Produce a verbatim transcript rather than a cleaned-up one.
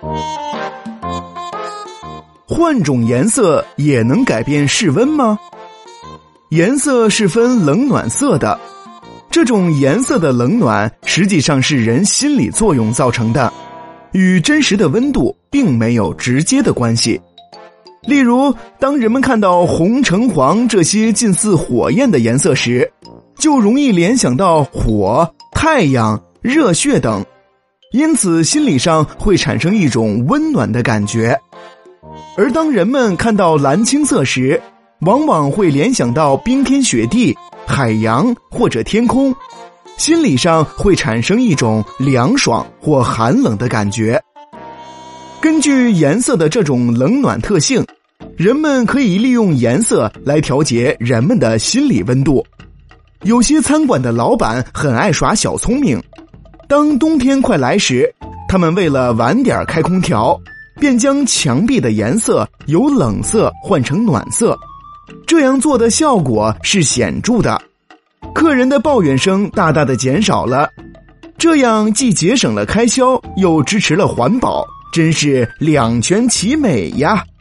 换种颜色也能改变室温吗？颜色是分冷暖色的，这种颜色的冷暖实际上是人心理作用造成的，与真实的温度并没有直接的关系。例如，当人们看到红、橙、黄这些近似火焰的颜色时，就容易联想到火、太阳、热血等，因此心理上会产生一种温暖的感觉。而当人们看到蓝青色时，往往会联想到冰天雪地、海洋或者天空，心理上会产生一种凉爽或寒冷的感觉。根据颜色的这种冷暖特性，人们可以利用颜色来调节人们的心理温度。有些餐馆的老板很爱耍小聪明，当冬天快来时，他们为了晚点开空调，便将墙壁的颜色由冷色换成暖色，这样做的效果是显著的，客人的抱怨声大大的减少了，这样既节省了开销，又支持了环保，真是两全其美呀。